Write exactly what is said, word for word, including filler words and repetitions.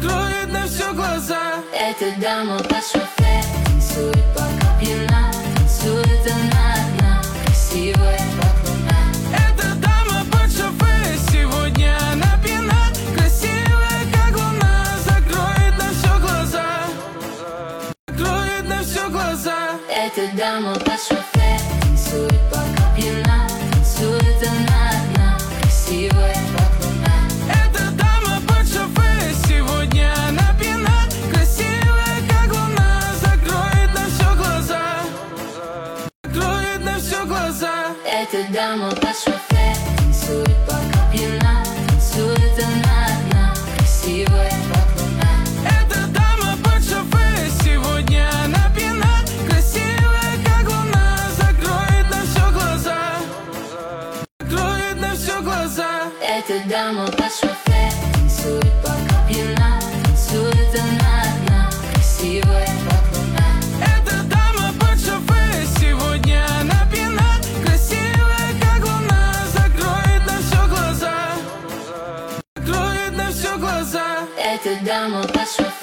закроет на все глаза. Эта дама по шофе танцует, пока пьяна. Танцует она одна, красивая как луна. Эта дама под шофе, сегодня она пьяна. Красивая как луна, закроет на все глаза. Закроет на все глаза. Эта дама по шофе танцует, пока пьяна. Танцует она одна, красивая как луна. Эта дама под шофе, сегодня она пьяна. Красивая как луна, закроет на все глаза. Закроет на все глаза. Эта дама по шофе танцует, пока пьяна. Танцует она одна, красивая как луна. Эта дама под шофе, сегодня она пьяна. Красивая как луна, закроет на все глаза. Закроет на все глаза. Эта дама по шофе танцует, пока пьяна. Танцует она одна, красивая как луна. Эта дама под шофе, сегодня она пьяна. Красивая как луна, закроет на все глаза. Закроет на все глаза. Эта дама по шофе